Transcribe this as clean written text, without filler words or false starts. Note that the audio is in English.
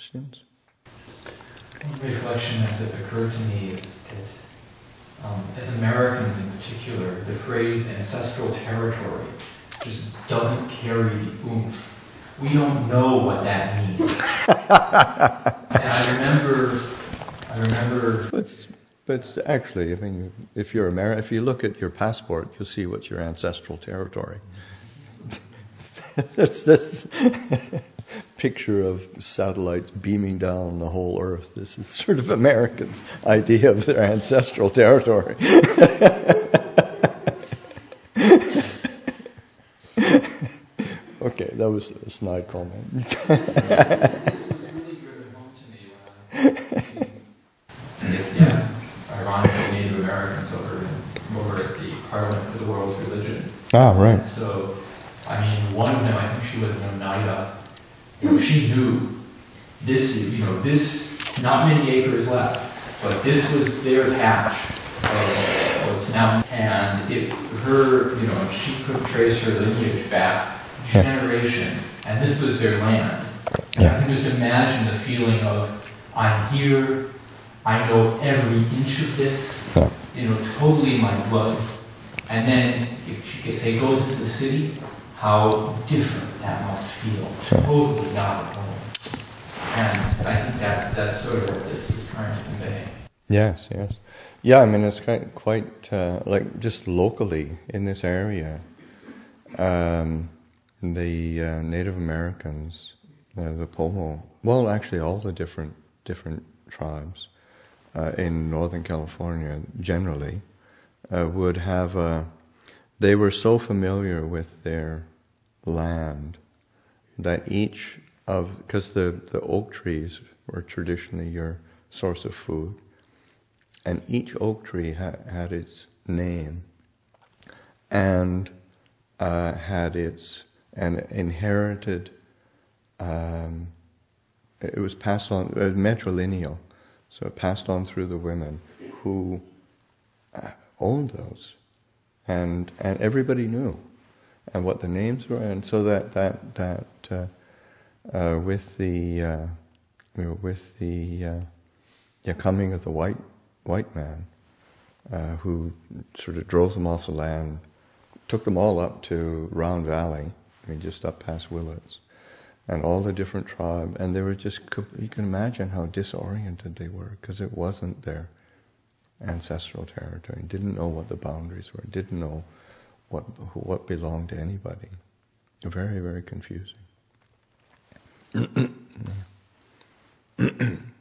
Questions? One reflection that has occurred to me is that as Americans in particular, the phrase ancestral territory just doesn't carry the oomph. We don't know what that means. And I remember. But actually, I mean, if you look at your passport, you'll see what's your ancestral territory. There's this picture of satellites beaming down the whole Earth. This is sort of Americans' idea of their ancestral territory. Okay, that was a snide comment. Ironically, Native Americans over at the Parliament for the World's Religions. Ah, right. And so, I mean, one of them, I think she was an Oneida. She knew this, not many acres left, but this was their patch of what's now, and she could trace her lineage back generations, and this was their land. And I can just imagine the feeling of, I'm here, I know every inch of this, totally my blood. And then if she could say goes into the city, how different that must feel. Totally not at home. And I think that's sort of what this is trying to convey. Yes. Yeah, I mean, it's quite like just locally in this area, the Native Americans, the Pomo, well, actually all the different tribes in Northern California generally would have they were so familiar with their land that because the oak trees were traditionally your source of food, and each oak tree had its name and had its inherited. It was passed on matrilineal, so it passed on through the women who owned those, and everybody knew, and what the names were, and so that with the coming of the white man, who sort of drove them off the land, took them all up to Round Valley, I mean just up past Willits, and all the different tribes, and they were just, you can imagine how disoriented they were, because it wasn't their ancestral territory, didn't know what the boundaries were, didn't know what belonged to anybody. Very, very confusing.